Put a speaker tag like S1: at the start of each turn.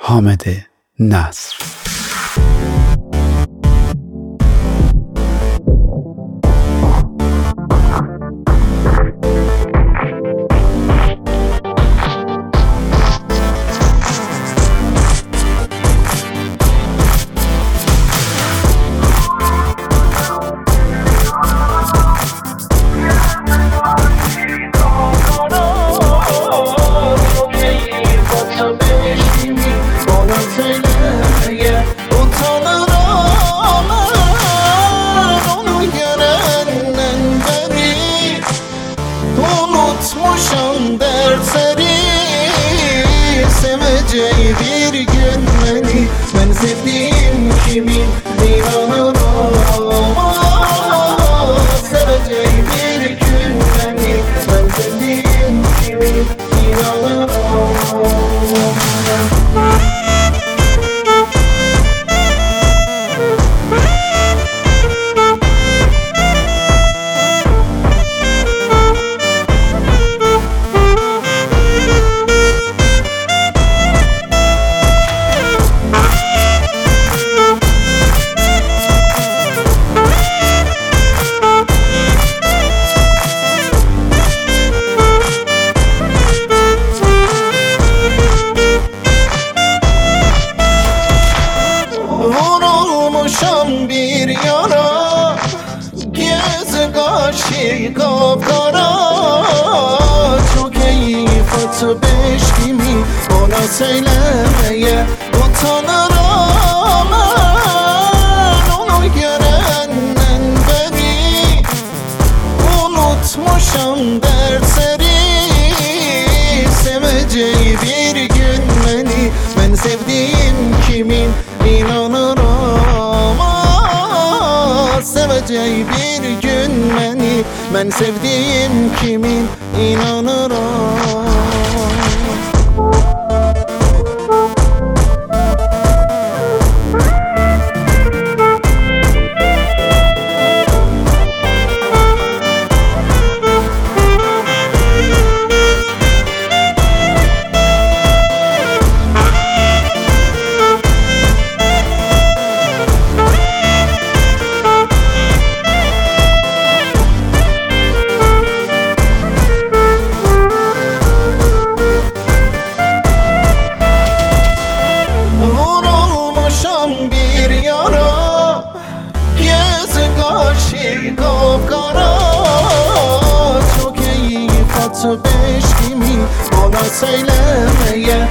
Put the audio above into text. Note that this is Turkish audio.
S1: حامد نصر.
S2: Unutmuşum dersleri, seveceği bir gün beni. Ben sevdiğim kimin inanırım, seveceği bir gün beni. Ben sevdiğim kimin inanırım. Vurulmuşam bir yana, gözü kaşı kapkara. Çok keyif atıp eşkimi ona söylemeye utanırım. Ben onu görenden beri unutmuşam dersleri, seveceği bir gün beni. Ben sevdiğim kimin inanırım, seveceği bir gün beni. Ben sevdiğim kimin inanırım. Bir yara, gözü kaşı kapkara. Çok keyif atıp eşkimi ona söylemeye